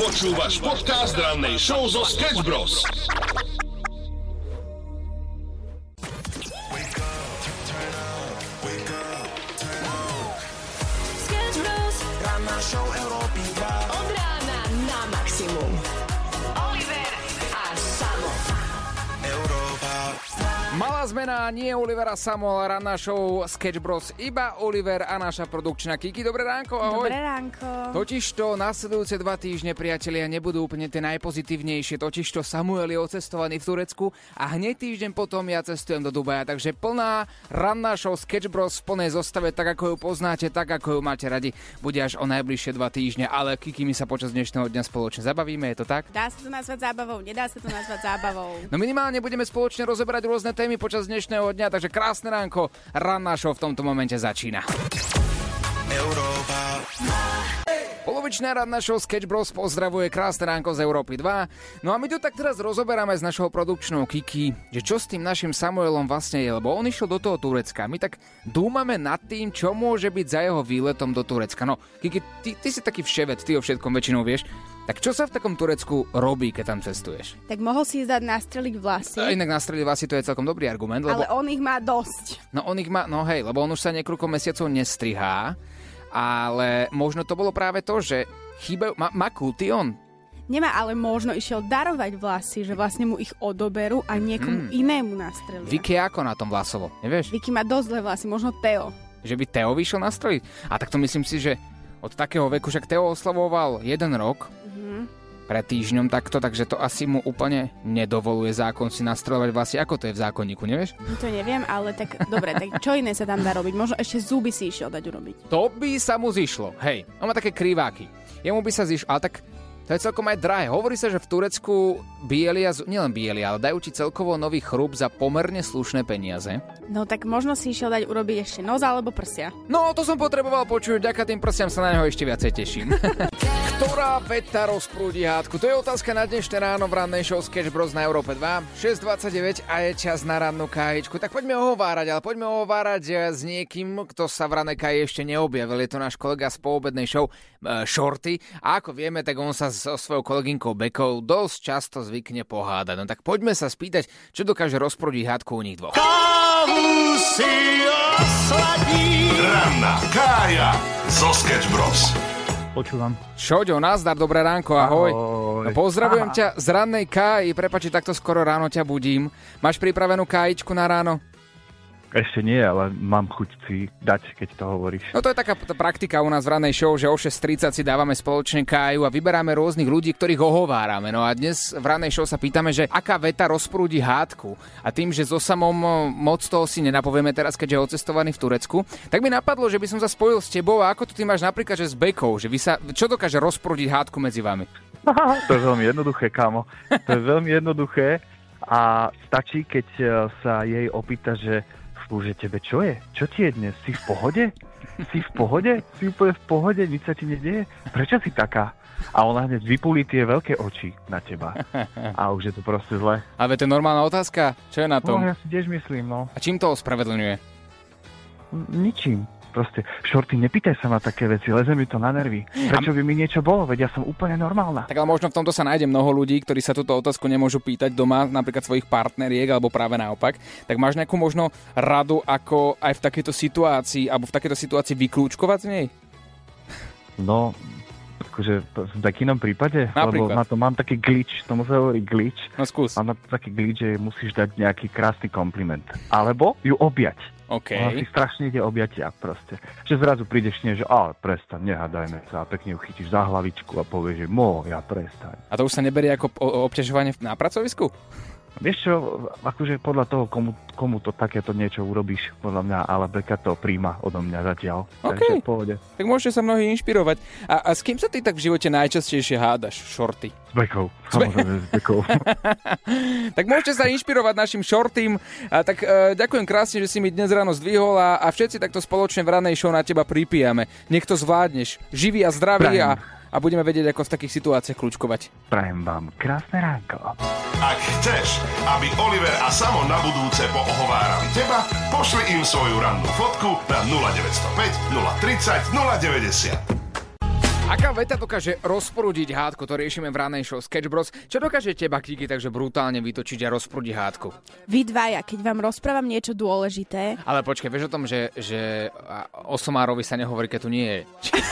Počúvaš podcast rannej show zo Sketch Bros. Sketch Bros. Ranná show Európy 2. Od rána na maximum. Oliver a Samo. Malá zmena, nie Oliver a Samo, ale ranná show Sketch Bros. Iba Oliver a naša produkčná Kiki. Dobré ránko, ahoj. Dobré ránko. Totižto nasledujúce 2 týždne, priatelia, nebudú úplne tie najpozitívnejšie. Totižto Samuel je ocestovaný v Turecku a hneď týždeň potom ja cestujem do Dubaja. Takže plná ranná show Sketch Bros. V plnej zostave, tak ako ju poznáte, tak ako ju máte radi, bude až o najbližšie 2 týždne. Ale Kiki, my sa počas dnešného dňa spoločne zabavíme, je to tak? Dá sa to nazvať zábavou, nedá sa to nazvať zábavou. No minimálne budeme spoločne rozoberať rôzne témy počas dnešného dňa, takže krásne ránko, ranná show v tomto momente začína. Polovičná ranná show Sketch Bros pozdravuje, krásne ránko z Európy 2. No a my tu tak teraz rozoberáme s našou produkčnou Kiki, že čo s tým našim Samuelom vlastne je, lebo on išiel do toho Turecka. My tak dúmame nad tým, čo môže byť za jeho výletom do Turecka. No, Kiki, ty si taký vševet, ty o všetkom väčšinou vieš. Tak čo sa v takom Turecku robí, keď tam cestuješ? Tak mohol si dať nastreliť vlasy. Inak nastreliť vlasy, to je celkom dobrý argument. Lebo... Ale on ich má dosť. No hej, lebo on už sa niekoľko mesiacov nestrihá, ale možno to bolo práve to, že má kulty on. Nemá, ale možno išiel darovať vlasy, že vlastne mu ich odoberú a niekomu inému nastrelia. Vicky ako na tom vlasovo, nevieš? Vicky má dosť zlé vlasy, možno Teo. Že by Teo vyšiel nastreliť? A tak to myslím si, že od takého veku, však Teo oslavoval 1 rok pred týždňom takto, takže to asi mu úplne nedovoluje zákon si nastreľovať vlasy. Ako to je v zákonníku, nevieš? To neviem, ale tak dobre, tak čo iné sa tam dá robiť? Možno ešte zuby si išiel dať urobiť. To by sa mu zišlo, hej. On má také kriváky. Jemu by sa zišlo, ale tak to je celkom aj drahé. Hovorí sa, že v Turecku nielen bielia, ale dajú ti celkovo nový chrub za pomerne slušné peniaze. No tak možno si išiel dať urobiť ešte nos alebo prsia. No, to som potreboval počuť, vďaka tým prsiam sa na neho ešte viacej teším. Ktorá veta rozprúdi hádku? To je otázka na dnešné ráno v rannej show Sketch Bros na Európe 2. 6:29 a je čas na rannú kájičku. Tak poďme ohovárať s niekým, kto sa v rannej káji ešte neobjavil. Je to náš kolega z poobednej show Shorty. A ako vieme, tak on sa so svojou kolegynkou Bekou dosť často zvykne pohádať. No tak poďme sa spýtať, čo dokáže rozprúdiť hádku u nich dvoch. Kávu si osladí. Ranná kája zo Sketch Bros. Počúvam. Šoďo, nazdar, dobré ránko, ahoj. Ahoj. No, pozdravujem ťa z rannej káji, prepáči, takto skoro ráno ťa budím. Máš pripravenú kájičku na ráno? Ešte nie, ale mám chuť si dať, keď to hovoríš. No to je taká praktika u nás v rannej show, že o 6:30 si dávame spoločne káju a vyberáme rôznych ľudí, ktorých ohovárame. No a dnes v rannej show sa pýtame, že aká veta rozprúdi hádku. A tým, že so Samom moc toho si nenapovieme teraz, keďže je ocestovaný v Turecku, tak mi napadlo, že by som sa spojil s tebou a ako to ty máš napríklad, že s Bekou, že čo dokáže rozprúdiť hádku medzi vami? To je veľmi jednoduché, kámo. To je veľmi jednoduché a stačí, keď sa jej opýta, že tebe čo je? Čo ti je dnes? Si v pohode? Si v pohode? Si úplne v pohode? Nič sa ti nedieje? Prečo si taká? A ona hneď vypulí tie veľké oči na teba. A už je to proste zle. Ale to je normálna otázka. Čo je na tom? No, ja si tiež myslím, no. A čím to ospravedlňuje? Ničím. Proste, Shorty, nepýtaj sa ma také veci, leze mi to na nervy. Prečo by mi niečo bolo? Veď ja som úplne normálna. Tak ale možno v tomto sa nájde mnoho ľudí, ktorí sa túto otázku nemôžu pýtať doma, napríklad svojich partneriek, alebo práve naopak. Tak máš nejakú možno radu, ako aj v takejto situácii, alebo v takejto situácii vyklúčkovať z nej? No, akože v takýnom prípade, napríklad. Lebo na to mám taký glitch, tomu sa hovorí glitch. No skús. Mám na to taký glitch, že musíš dať nejaký krásny kompliment. Alebo ju objať. Okay. Ona si strašne ide objatia proste. Že zrazu prídeš k nej, že prestaň, nehádajme sa a pekne ju chytíš za hlavičku a povieš, že moja, prestaň. A to už sa neberie ako obťažovanie na pracovisku? Vieš čo, akože podľa toho, komu to takéto niečo urobíš, podľa mňa, ale Beka to príjma odo mňa zatiaľ. Takže v pohode. Tak môžete sa mnohí inšpirovať. A s kým sa ty tak v živote najčastejšie hádaš, Shorty? S Bekou, samozrejme s Bekou. Tak môžete sa inšpirovať našim Shortym. Tak ďakujem krásne, že si mi dnes ráno zdvihol a všetci takto spoločne v ranej show na teba pripijame. Nech to zvládneš. Živý a zdravý a budeme vedieť, ako v takých situáciách kľúčkovať. Prajem vám krásne ránko. Ak chceš, aby Oliver a Samo na budúce poohovárali teba, pošli im svoju rannú fotku na 0905 030 090. Aká veta dokáže rozprúdiť hádku, to riešime v rannej show Sketch Bros. Čo dokáže teba, Kiki, takže brutálne vytočiť a rozprúdiť hádku? Vy dvaja, keď vám rozprávam niečo dôležité. Ale počkaj, vieš o tom, že o somárovi sa nehovorí, keď tu nie je.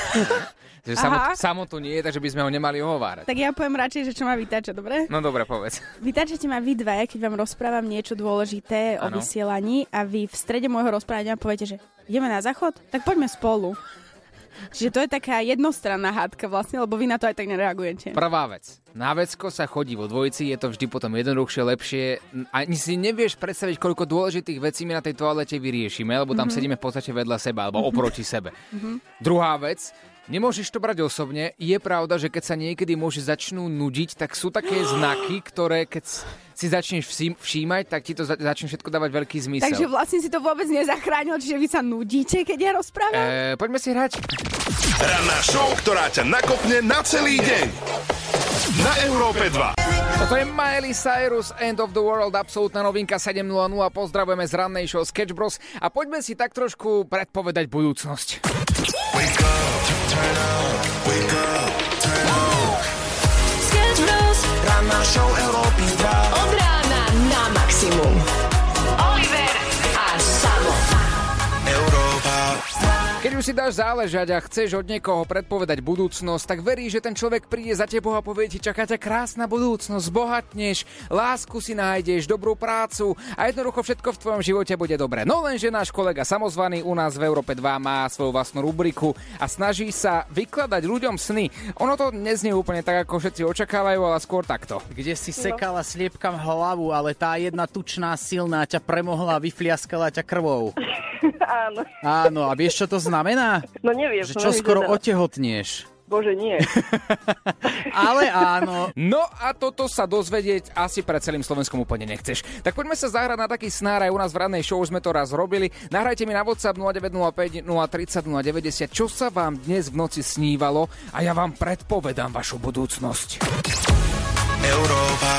Že samo tu nie je, takže by sme ho nemali ohovárať. Tak ja poviem radšej, že čo ma vytáča, dobre? No dobre, povedz. Vytáčate ma vy dvaja, keď vám rozprávam niečo dôležité o vysielaní a vy v strede môjho rozprávania poviete, že ideme na záchod? Tak poďme spolu. Čiže to je taká jednostranná hádka vlastne, lebo vy na to aj tak nereagujete. Prvá vec. Na vecko sa chodí vo dvojici, je to vždy potom jednoduchšie, lepšie. Ani si nevieš predstaviť, koľko dôležitých vecí my na tej toalete vyriešime, lebo tam sedíme v podstate vedľa seba, alebo oproti sebe. Druhá vec. Nemôžeš to brať osobne. Je pravda, že keď sa niekedy začnú nudiť, tak sú také znaky, ktoré keď si začneš všímať, tak ti to začne všetko dávať veľký zmysel. Takže vlastne si to vôbec nezachránil, čiže vy sa nudíte, keď ja rozprávam? Poďme si hrať. Ranná show, ktorá ťa nakopne na celý deň. Na Európe 2. Toto je Miley Cyrus, End of the World, absolútna novinka 7.00. Pozdravujeme z rannej show Sketch Bros. A poďme si tak trošku predpovedať budúcnosť. Wake up, turn up, wake up, turn up. Sketch Bros. Ranná show Európy 2. Od rána na maximum. Oliver a Samo. Európa. Keď už si dáš záležať a chceš od niekoho predpovedať budúcnosť, tak veríš, že ten človek príde za tebou a povie ti, čaká ťa krásna budúcnosť, zbohatneš, lásku si nájdeš, dobrú prácu a jednoducho všetko v tvojom živote bude dobre. No lenže náš kolega Samozvaný u nás v Európe 2 má svoju vlastnú rubriku a snaží sa vykladať ľuďom sny. Ono to neznie úplne tak, ako všetci očakávajú, ale skôr takto. Kde si sekala sliepkam hlavu, ale tá jedna tučná silná ťa premohla a vyfliaskala ťa krvou. Áno. Áno, a vieš, čo to znamená? No neviem. Že čo skoro otehotnieš. Bože, nie. Ale áno. No a toto sa dozvedieť asi pred celým Slovenskom úplne nechceš. Tak poďme sa zahrať na taký snár, aj u nás v rannej show sme to raz robili. Nahrajte mi na WhatsApp 0905 030 090, čo sa vám dnes v noci snívalo a ja vám predpovedám vašu budúcnosť. Európa.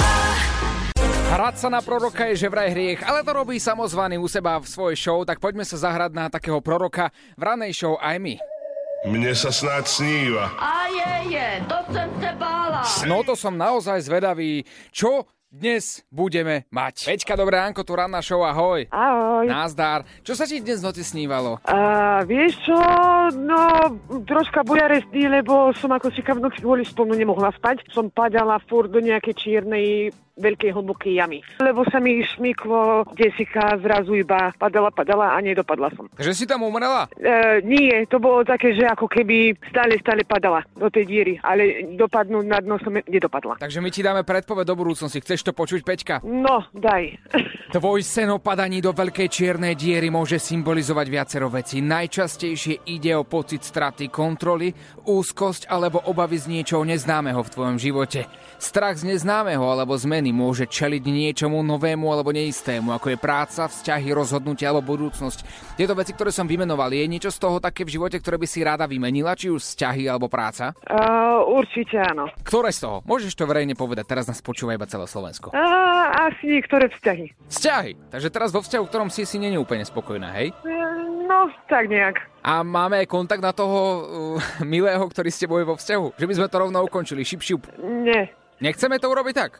Hrať sa na proroka je že vraj hriech, ale to robí Samozvaný u seba v svojej show, tak poďme sa zahrať na takého proroka v rannej show aj my. Mne sa snáď sníva. A to som sa bála. No to som naozaj zvedavý, čo dnes budeme mať. Peťka, dobré ránko, tu ranná show, ahoj. Ahoj. Názdar. Čo sa ti dnes v noci snívalo? Vieš čo, no troška bojarestný, lebo som ako si v noci kvôli spolu nemohla spať. Som padala furt do nejakej čiernej veľkej hlbokej jamy. Lebo sa mi šmyklo, desika zrazu iba padala a nedopadla som. Takže si tam umrela? Nie, to bolo také, že ako keby stále padala do tej diery, ale dopadnúť na dno som nedopadla. Takže my ti dáme predpoveď do budúcnosti. Chceš to počuť, Peťka? No, daj. Tvoj sen o padaní do veľkej čiernej diery môže symbolizovať viacero vecí. Najčastejšie ide o pocit straty kontroly, úzkosť alebo obavy z niečoho neznámeho v tvojom živote. Strach z neznámeho alebo zmeny môže čeliť niečomu novému alebo neistému, ako je práca, vzťahy, rozhodnutia alebo budúcnosť. Tieto veci, ktoré som vymenoval, je niečo z toho také v živote, ktoré by si rada vymenila, či už vzťahy alebo práca? Určite áno. Ktoré z toho? Môžeš to verejne povedať, teraz nás počúva iba celé Slovensko. Asi niektoré vzťahy. Vzťahy? Takže teraz vo vzťahu, v ktorom si nie je úplne spokojná, hej? No, tak nejak. A máme kontakt na toho milého, ktorý ste boli vo vzťahu? Že by sme to rovno ukončili, šip. Nie. Nechceme to urobiť tak?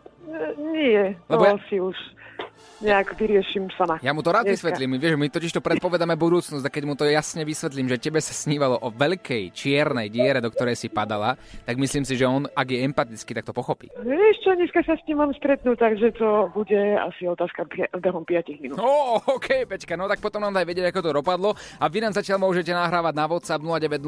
Nie, to si už nejak vyrieším sama. Ja mu to rád vysvetlím, vieš, my totiž to predpovedáme budúcnosť a keď mu to jasne vysvetlím, že tebe sa snívalo o veľkej čiernej diere, do ktorej si padala, tak myslím si, že on, ak je empatický, tak to pochopí. Vieš čo, dneska sa s ním mám stretnúť, takže to bude asi otázka behom 5 minút. Okej, Peťka, no tak potom nám daj vedieť, ako to dopadlo a vy nám zatiaľ môžete nahrávať na WhatsApp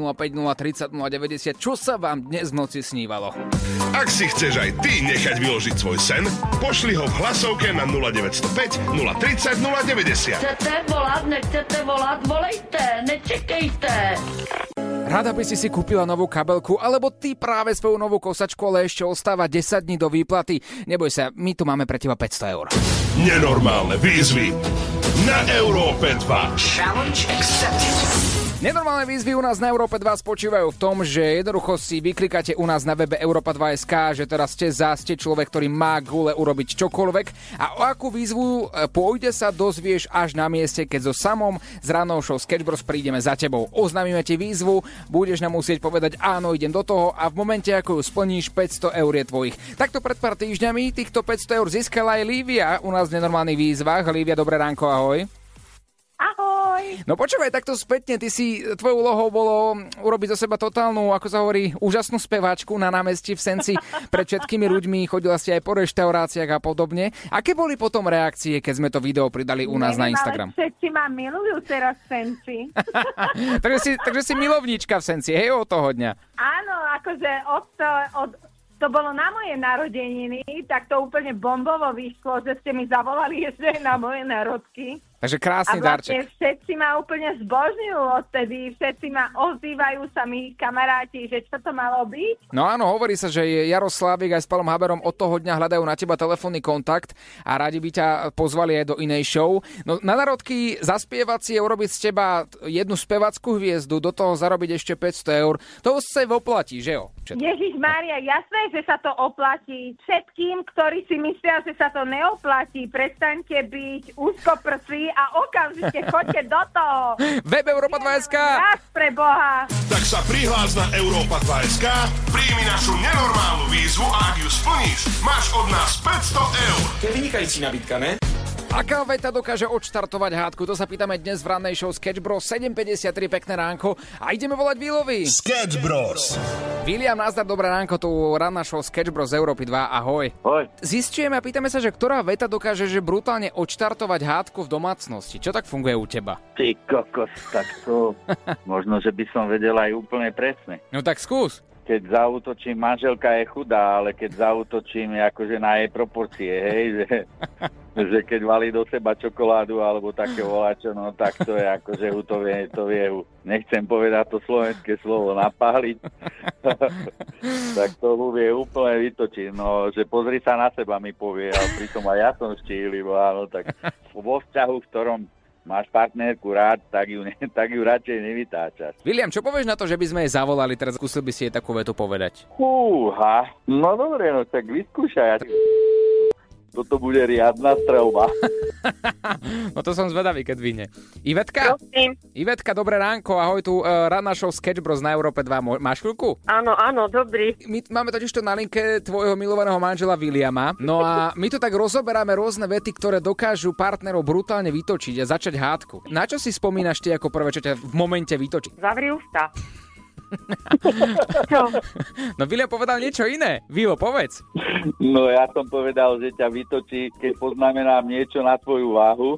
0905 030 090, čo sa vám dnes v noci snívalo. Ak si chceš aj ty nechať vyložiť svoj sen, pošli ho v hlasovke na 0905 030 090. Chcete volať, nechcete volať, volejte, nečekejte. Rada by si kúpila novú kabelku, alebo ty práve svoju novú kosačku, ale ešte ostáva 10 dní do výplaty. Neboj sa, my tu máme pre teba 500 eur. Nenormálne výzvy na Európe 2. Challenge accepted. Nenormálne výzvy u nás na Európe 2 spočívajú v tom, že jednoducho si vyklikáte u nás na webe Europa2.sk, že teraz ste človek, ktorý má gule urobiť čokoľvek a o akú výzvu pôjde sa dozvieš až na mieste, keď so Samom z rannou show Sketch Bros prídeme za tebou. Oznámime ti výzvu, budeš nám musieť povedať áno, idem do toho a v momente, ako ju splníš, 500 eur je tvojich. Takto pred pár týždňami týchto 500 eur získala aj Lívia u nás v nenormálnych výzvach. Lívia, dobré ránko, ahoj. Ahoj. No počúvaj, takto spätne, tvojou úlohou bolo urobiť zo seba totálnu, ako sa hovorí, úžasnú speváčku na námestí v Senci pred všetkými ľuďmi, chodila si aj po reštauráciách a podobne. Aké boli potom reakcie, keď sme to video pridali u nás na Instagram? Ale všetci ma milujú teraz v Senci. takže si milovníčka v Senci, hej, od toho dňa. Áno, akože to bolo na moje narodeniny, tak to úplne bombovo vyšlo, že ste mi zavolali ešte na moje narodky. Takže krásny darček. A vlastne všetci ma úplne zbožňujú odtedy, všetci ma ozývajú sa mi kamaráti, že čo to malo byť. No áno, hovorí sa, že Jaroslávik aj s Palom Haberom od toho dňa hľadajú na teba telefónny kontakt a radi by ťa pozvali aj do inej show. No na narodky zaspievať si je urobiť z teba jednu spevackú hviezdu, do toho zarobiť ešte 500 eur. To sa oplatí, že jo? Ježišmária, jasné, že sa to oplatí. Všetkým, ktorí si myslia, že sa to neoplatí, prestaňte byť úzkoprsí a okamžite choďte do toho. Web Europa2.sk. Raz pre Boha. Tak sa prihlás na Europa2.sk, príjmi našu nenormálnu výzvu a ak ju splníš, máš od nás 500 eur. To je vynikajúci nabídka, ne? Aká veta dokáže odštartovať hádku? To sa pýtame dnes v rannej show Sketch Bros. 7.53, pekné ránko. A ideme volať Vilovi. Sketch Bros. William, nazdar, dobré ránko, tu ranná show Sketch Bros. Európy 2, ahoj. Ahoj. Zistujeme a pýtame sa, že ktorá veta dokáže brutálne odštartovať hádku v domácnosti. Čo tak funguje u teba? Ty kokos, tak to možno, že by som vedel aj úplne presne. No tak skús. Keď zaútočím, manželka je chudá, ale keď zaútočím, je akože na jej proporcie, hej, že keď valí do seba čokoládu alebo také voláčo, no tak to je akože to vie, nechcem povedať to slovenské slovo, napáliť, tak to vie úplne vytočiť, no, že pozri sa na seba, mi povie, ale pritom aj ja som štíhlivý, áno, tak vo vzťahu, v ktorom máš partnerku rád, tak ju radšej nevytáčaš. William, čo povieš na to, že by sme jej zavolali, teraz skúsil by si jej takú vetu povedať? Fúha, no dobre, no tak vyskúšaj. Toto bude riadna strelba. No to som zvedavý, keď vyjde. Ivetka, dobré ránko, ahoj, tu ranná show Sketch Bros na Európe 2. Máš chvíľku? Áno, dobrý. My máme totižto na linke tvojho milovaného manžela Williama. No a my tu tak rozoberáme rôzne vety, ktoré dokážu partnerov brutálne vytočiť a začať hádku. Na čo si spomínaš ty ako prvé, čo ťa v momente vytočí? Zavri ústa. No William povedal niečo iné. Vilo, povedz. No ja som povedal, že ťa vytočí, keď poznamenám niečo na tvoju váhu.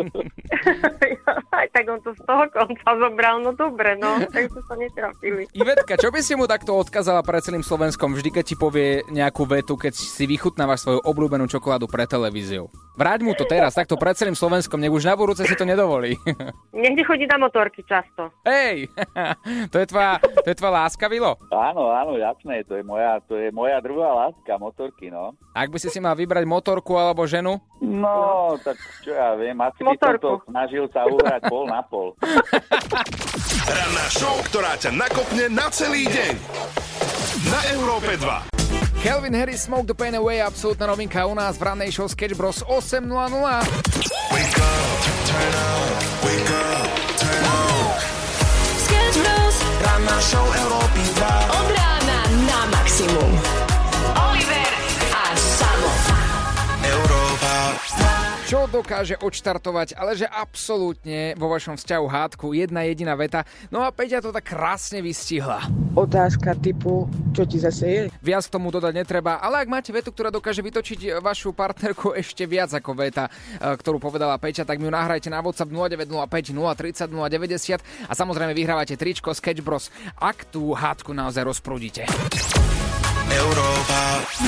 Aj tak on to z toho konca zobral, no dobre, no, tak sa netrafili. Ivetka, čo by si mu takto odkázala pre celým Slovenskom, vždy keď ti povie nejakú vetu, keď si vychutnávaš svoju obľúbenú čokoládu pre televíziu? Vráť mu to teraz, takto pred celým Slovenskom, nech už na budúce si to nedovolí. Niekde chodí na motorky často. Hej, to je tvoja láska, Vilo? Áno, jasné, to je moja druhá láska, motorky, no. Ak by si mal vybrať motorku alebo ženu? No, tak čo ja viem, asi by som to snažil sa uhrať pol na pol. Ranná show, ktorá ťa nakopne na celý deň. Na Európe 2. Calvin Harris, Smoke the Pain Away, absolútna novinka u nás v rannej show Sketch Bros 8.00. Wake up, turn on, wake up, turn on. Sketch Bros. Ranná show Európy 2. Od rána na maximum. Oliver a Samo. Európa. Čo dokáže odštartovať, ale že absolútne vo vašom vzťahu hádku jedna jediná veta. No a Peťa to tak krásne vystihla. Otázka typu, čo ti zase je? Viac k tomu dodať netreba, ale ak máte vetu, ktorá dokáže vytočiť vašu partnerku ešte viac ako veta, ktorú povedala Peťa, tak mi ju nahrajte na WhatsApp 0905 030 090 a samozrejme vyhrávate tričko Sketch Bros, ak tú hádku naozaj rozprúdite. Európa.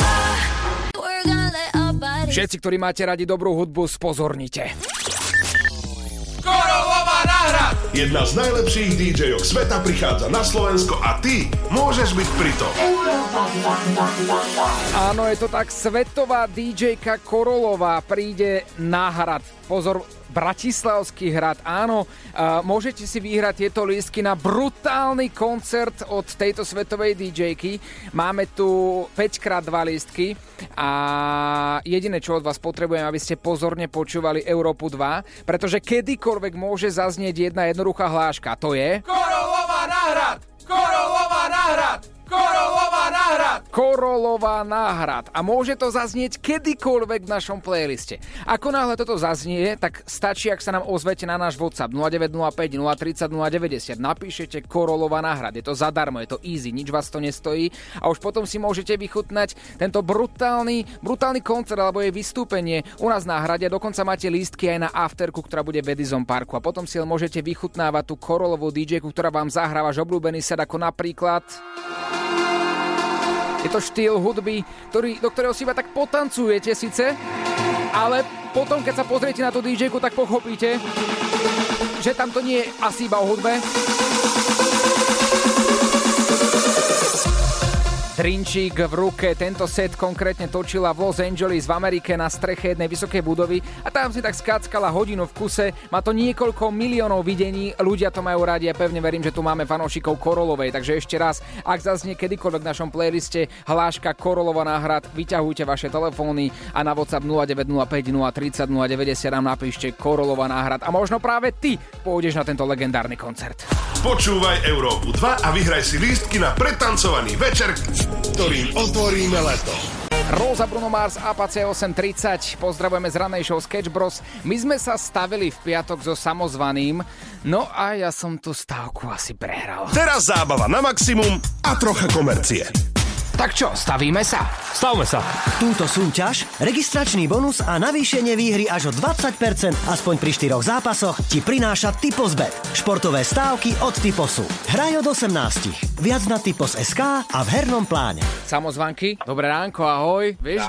Všetci, ktorí máte radi dobrú hudbu, spozornite. Korolová náhrad! Jedna z najlepších DJ-ok sveta prichádza na Slovensko a ty môžeš byť pritom. Áno, je to tak, svetová DJ-ka Korolová príde na hrad. Pozor, Bratislavský hrad, áno. Môžete si vyhrať tieto lístky na brutálny koncert od tejto svetovej DJ-ky. Máme tu 5x2 lístky a jediné, čo od vás potrebujem, aby ste pozorne počúvali Európu 2, pretože kedykoľvek môže zaznieť jedna jednoduchá hláška. To je... Korolová náhrad! Korolová náhrad! Korolová náhrad! Korolová náhrad. A môže to zaznieť kedykoľvek v našom playliste. Ako náhle toto zaznie, tak stačí, ak sa nám ozvete na náš WhatsApp 0905 030 090. Napíšete Korolová náhrad. Je to zadarmo, je to easy, nič vás to nestojí. A už potom si môžete vychutnať tento brutálny koncert alebo jej vystúpenie u nás na hrade. Dokonca máte lístky aj na afterku, ktorá bude v Edison Parku. A potom si môžete vychutnávať tú Korolovú DJ-ku, ktorá vám zahrá váš obľúbený set, ako napríklad... Je to štýl hudby, do ktorého si iba tak potancujete síce, ale potom, keď sa pozriete na tú DJ-ku, tak pochopíte, že tam to nie je asi iba o hudbe. Drinčík v ruke, tento set konkrétne točila v Los Angeles v Amerike na streche jednej vysokej budovy a tam si tak skáckala hodinu v kuse, má to niekoľko miliónov videní, ľudia to majú radi a pevne verím, že tu máme fanúšikov Korolovej, takže ešte raz, ak zaznie kedykoľvek v našom playliste hláška Korolová náhrad, vyťahujte vaše telefóny a na WhatsApp 0905 030 090 nám napíšte Korolová náhrad a možno práve ty pôjdeš na tento legendárny koncert. Počúvaj Európu 2 a vyhraj si lístky na pretancovaný večer, ktorým otvoríme leto. Róza Bruno Mars, Apache 8:30. Pozdravujeme z ranej show Sketch Bros. My sme sa stavili v piatok so Samozvaným, no a ja som tú stávku asi prehral. Teraz zábava na maximum a trocha komercie. Tak čo, stavíme sa? Stavme sa. Túto súťaž, registračný bonus a navýšenie výhry až o 20% aspoň pri 4 zápasoch ti prináša Typos.bet. Športové stávky od Typosu. Hraj od 18. Viac na Typos.sk a v hernom pláne. Samozvanky, dobré ránko, ahoj.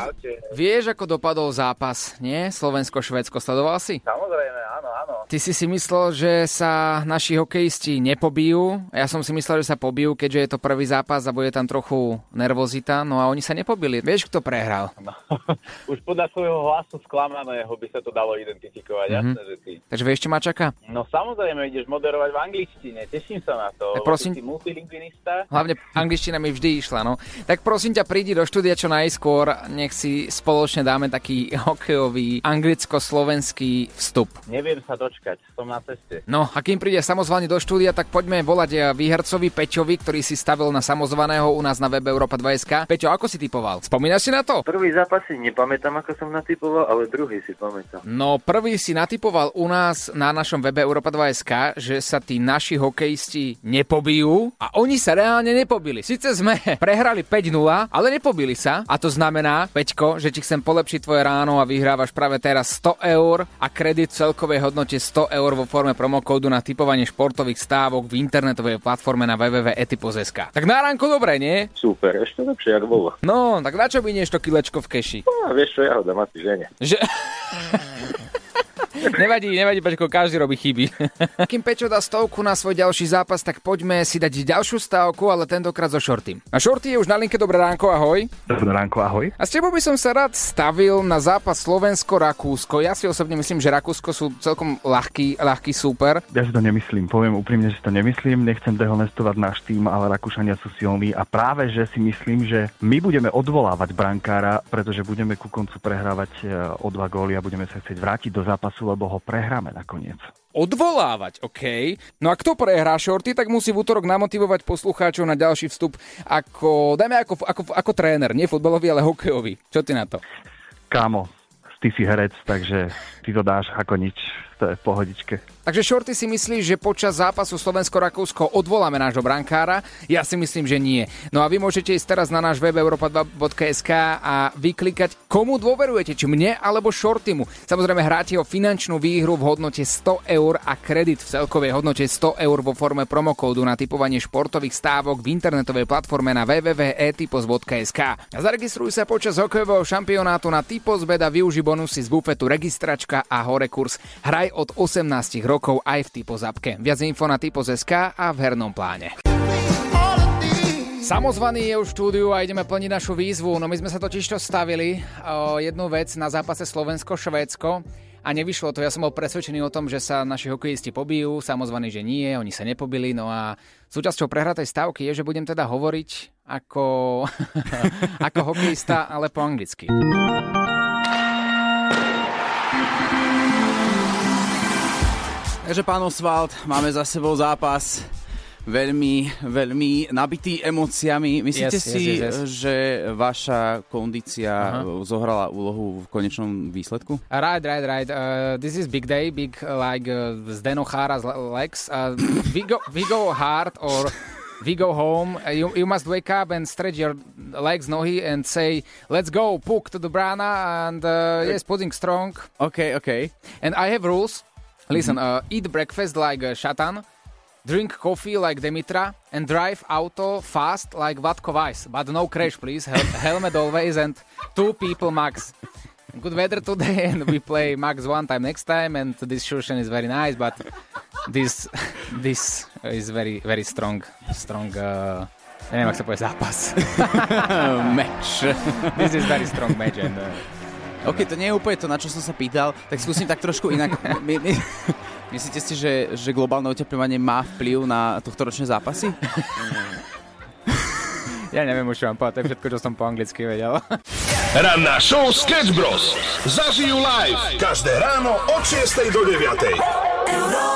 Vieš, ako dopadol zápas, nie? Slovensko-Švédsko, sledoval si? Samozrejme, áno. Ty si myslel, že sa naši hokejisti nepobijú. Ja som si myslel, že sa pobijú, keďže je to prvý zápas a bude tam trochu nervozita, no a oni sa nepobili. Vieš, kto prehral? No, už podľa svojho hlasu sklamaného by sa to dalo identifikovať, jasné, že ty. Takže vieš, čo ma čaká? No samozrejme, ideš moderovať v angličtine, teším sa na to. Tak prosím, si multilingvinista. Hlavne angličtina mi vždy išla, no. Tak prosím ťa, prídi do štúdia čo najskôr, nech si spoločne dáme taký hokejový anglicko-slovenský vstup. Neviem sa dočkať, som na ceste. No, a kým príde Samozvaný do štúdia, tak poďme volať výhercovi Peťovi, ktorý si stavil na Samozvaného u nás na webe Europa2.sk. Peťo, ako si typoval? Spomínaš si na to? Prvý zápas si nepamätám, ako som natypoval, ale druhý si pamätám. No, prvý si natypoval u nás na našom webe Europa2.sk, že sa tí naši hokejisti nepobijú a oni sa reálne nepobili. Sice sme prehrali 5-0, ale nepobili sa. A to znamená, Peťko, že ti chcem polepšiť tvoje ráno a vyhrávaš práve teraz 100 eur a kredit v celkovej hodnote 100 eur vo forme promokódu na tipovanie športových stávok v internetovej platforme na www.etipos.sk. Tak na ránko dobre, nie? Super, ešte lepšie, jak bolo. No, tak na čo minieš to kilečko v keši? No, vieš čo, ja ho dám asi žene. Nevadí, Peťko, každý robí chyby. Kým Pečo dá 100 na svoj ďalší zápas, tak poďme si dať ďalšiu stávku, ale tentokrát so Shortym. A Shorty je už na linke, dobré ránko, ahoj. Dobré ránko, ahoj. A s tebou by som sa rád stavil na zápas Slovensko-Rakúsko. Ja si osobne myslím, že Rakúsko sú celkom ľahký súper. Ja si to nemyslím, poviem úprimne, že si to nemyslím, nechcem dehonestovať náš tým, ale Rakúšania sú silní a práve, že si myslím, že my budeme odvolávať brankára, pretože budeme ku koncu prehrávať o 2 góly a budeme sa chcieť vrátiť do zápasu, lebo ho prehráme nakoniec. Odvolávať, OK. No a kto prehrá, Shorty, tak musí v útorok namotivovať poslucháčov na ďalší vstup ako tréner, nie futbalový, ale hokejový. Čo ty na to? Kámo, ty si herec, takže ty to dáš ako nič, to je v pohodičke. Takže Shorty si myslíš, že počas zápasu Slovensko-Rakúsko odvoláme nášho brankára? Ja si myslím, že nie. No a vy môžete ísť teraz na náš web europa2.sk a vyklikať, komu dôverujete, či mne alebo Shortymu. Samozrejme hráte o finančnú výhru v hodnote 100 eur a kredit v celkovej hodnote 100 eur vo forme promokódu na tipovanie športových stávok v internetovej platforme na www.etipos.sk. A zaregistruj sa počas hokejového šampionátu na Typos.bet a využi bonusy z bufetu registračka a hore kurz. Hraj od 18 rokov aj v Typos appke. Viac info na Typos.sk a v hernom pláne. Samozvaný je už v štúdiu a ideme plniť našu výzvu. No my sme sa totižto stavili o jednu vec na zápase Slovensko-Švédsko a nevyšlo to. Ja som bol presvedčený o tom, že sa naši hokejisti pobijú, samozvaný, že nie, oni sa nepobili. No a súčasťou prehratej stávky je, že budem teda hovoriť ako, ako hokejista, ale po anglicky. Takže pán Osvald, máme za sebou zápas veľmi nabitý emóciami. Myslíte si, že vaša kondícia zohrala úlohu v konečnom výsledku? Right. This is big day, big like Zdeno Chára's legs. We go hard or we go home. You must wake up and stretch your legs, nohy and say, let's go, puck to the Brana and yes, putting strong. Okay. And I have rules. Listen, eat breakfast like Shatan, drink coffee like Demitra, and drive auto fast like Vatko Weiss. But no crash, please. Helmet always and 2 people max. Good weather today and we play max 1 time next time and this session is very nice, but this is very, very strong, neviem, ak sa povie zápas. Match. This is very strong match and... OK, to nie je úplne to, na čo som sa pýtal, tak skúsim tak trošku inak. Myslíte si, že globálne otepľovanie má vplyv na tohtoročné zápasy? Ja neviem už, čo vám povedať, to je všetko, čo som po anglicky vedel. Ranná show Sketch Bros. Zažijú live každé ráno od 6 do 9.